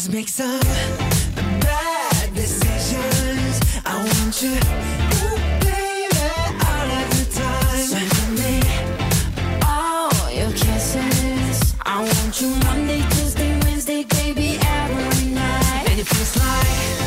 Let's make some bad decisions. I want you, ooh, baby, all of the time. So give me all your kisses. I want you Monday, Tuesday, Wednesday, baby, every night. And it feels like